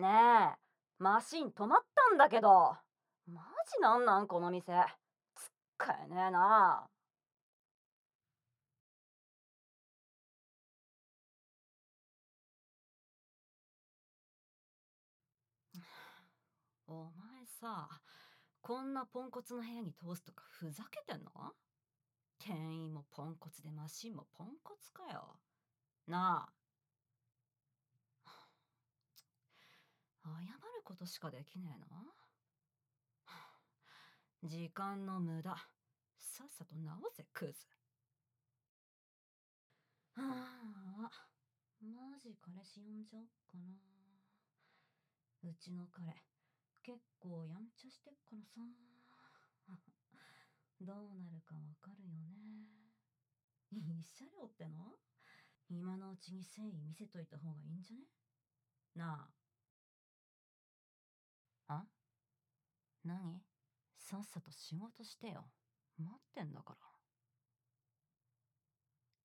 ねえ、マシン止まったんだけど。マジなんなんこの店。使えねえな。お前さ、こんなポンコツの部屋に通すとかふざけてんの？店員もポンコツでマシンもポンコツかよ。なあ、謝ることしかできねえの？時間の無駄。さっさと直せクズ。はあ、マジ彼氏呼んじゃおっかな。うちの彼、結構やんちゃしてっからさ。どうなるかわかるよね。慰謝料っての？今のうちに誠意見せといた方がいいんじゃね？なあ。何？さっさと仕事してよ。待ってんだから。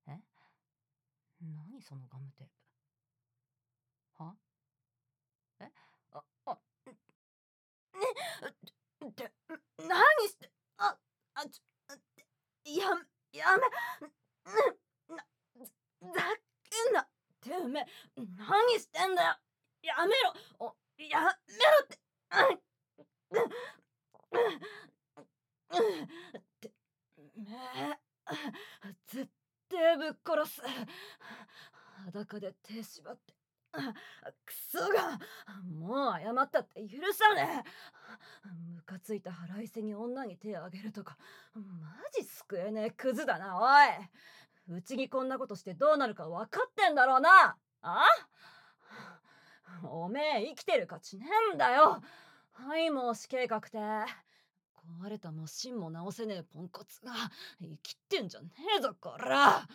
何そのガムテープ。は？えあ、あ、ね、何して、や、やめ、ざけんな。てめえ、何してんだよ。やめろ。やめろって。てめえ、絶対ぶっ殺す。裸で手縛って。クソが、もう謝ったって許さねえ。ムカついた腹いせに女に手をあげるとか、マジ救えねえクズだな。おい、うちにこんなことしてどうなるか分かってんだろうな。おめえ生きてる価値ねえんだよ。はい、もう死刑確定。壊れたマシンも直せねえポンコツが生きってんじゃねえぞこら。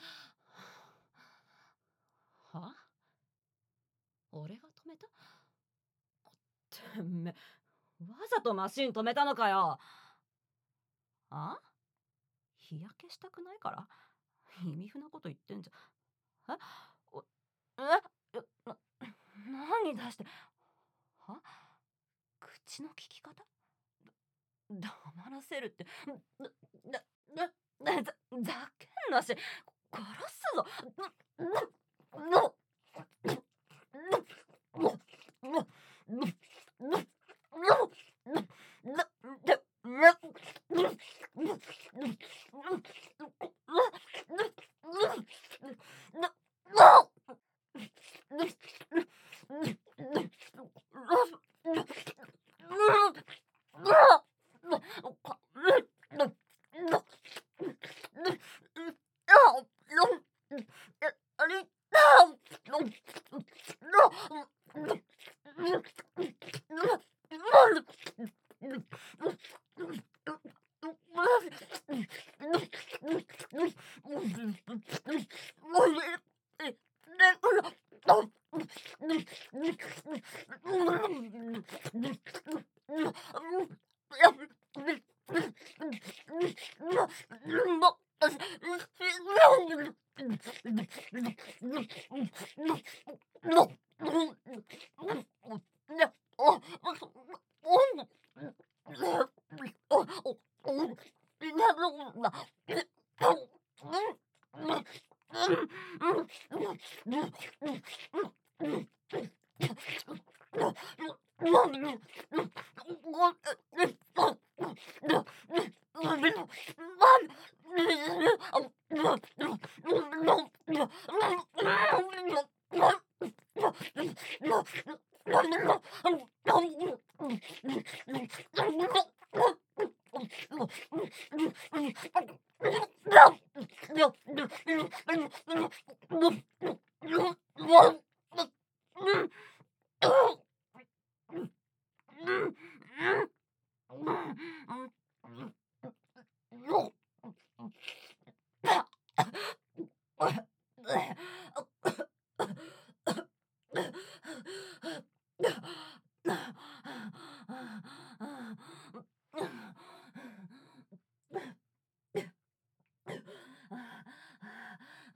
は？俺が止めた？てめえ、わざとマシン止めたのかよ。日焼けしたくないから？意味不なこと言ってんじゃん。おな、何出して。は？口の利き方？黙らせるって。ざけんなし。殺すぞ。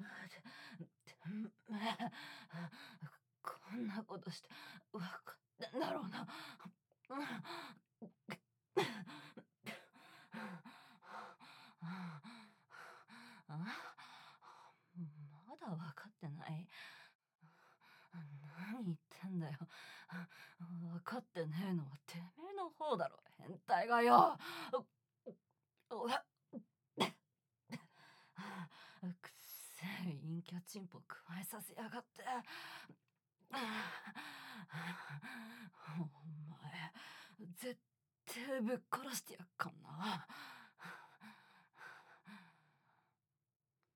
こんなことして分かってだろうな。まだ分かってない。何言ってんだよ。分かってねえのはてめえの方だろ、変態がよ。くっせえ陰キャチンポ加えさせやがって。お前絶対ぶっ殺してやっかんな。